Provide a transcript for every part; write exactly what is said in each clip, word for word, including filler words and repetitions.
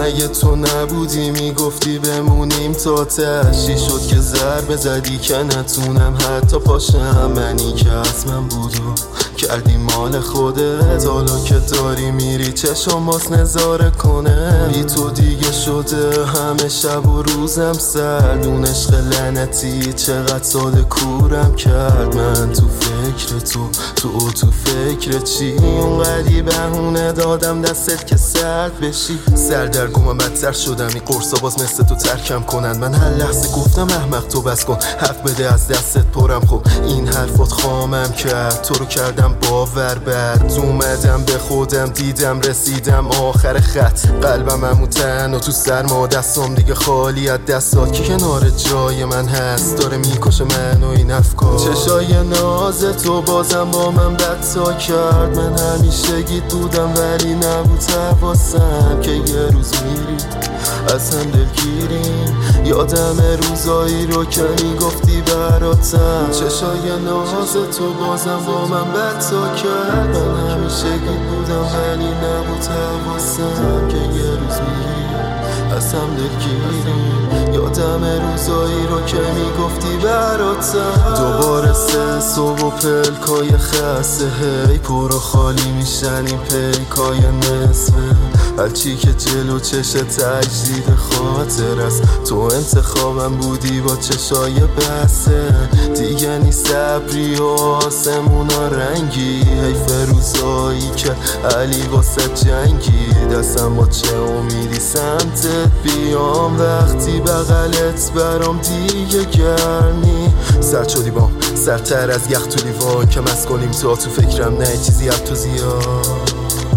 مگه تو نبودی میگفتی بمونیم تا تشی شد که ضربه زدی که نتونم حتی پاشم. منی که از من بود و کردی مال خودت، حالا که داری میری چشم باز نظاره کنه. بی تو دیگه شده همه شب و روزم سرد، اون عشق لعنتی چقدر سال کورم کرد. من تو فکر تو تو تو فکر چی؟ اونقدی بهونه دادم دستت که سرد بشی. سردرگمم بدتر شدم، این قرصا باز مثل تو ترکم کنن. من هر لحظه گفتم احمق تو بس کن، حق بده از دستت پرم. خب این حرفات خامم کرد، تو رو کردم باور بعد اومدم به خودم دیدم رسیدم آخر خط. قلبم همون تن و تو سرما دستم دیگه خالی از دستات که کنار جای من هست داره میکشه من و این افکار. چشای ناز تو بازم با من بدتا کرد. من همیشه گید بودم ولی نبود حواسم که یه روز میری از هم دلگیریم. یادم روزایی رو که میگفتی براتم. چشای ناز تو بازم با من بدتا کرد. من همیشه گید بودم ولی نبود حواسم که یه روز میری از هم دلگیریم. یادم روزایی رو که میگفتی براتم. دوباره سه صبح و پلکای خسته هی پر و خالی میشن این پیکای نصفه. هرچی که جلو چش تجدید خاطر است، تو انتخابم بودی با چشای بسه. دیگه نی صبری و آسمونا رنگی، حیف روزایی که علی واسه جنگی. دستم با چه امیدی سمتت بیام وقتی بغلت برام دیگه گرمی. سرد شدی بام سرتر از یخ تو لیوان که مست کنیم تا تو فکرم نه چیزی از تو زیاد.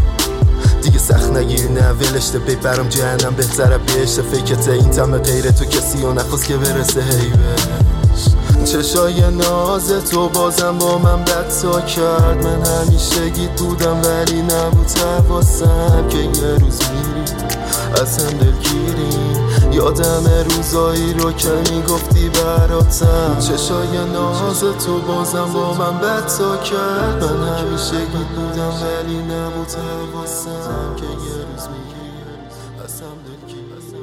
دیگه سخت نگیر نه ولشته بی برام جهنم بهتره بهشته. فکرته این تمه غیر تو کسی و نخواست که برسه هیبش. چشای ناز تو بازم با من بدتا کرد. من همیشه گید بودم ولی نبود حواسم که یه روز میری از هم دلگیریم. یادم روزایی رو که میگفتی براتم. چشای ناز تو بازم با من بدتا کرد. من همیشه گید بودم ولی نبود حواسم که یه روز میری از هم دلگیریم.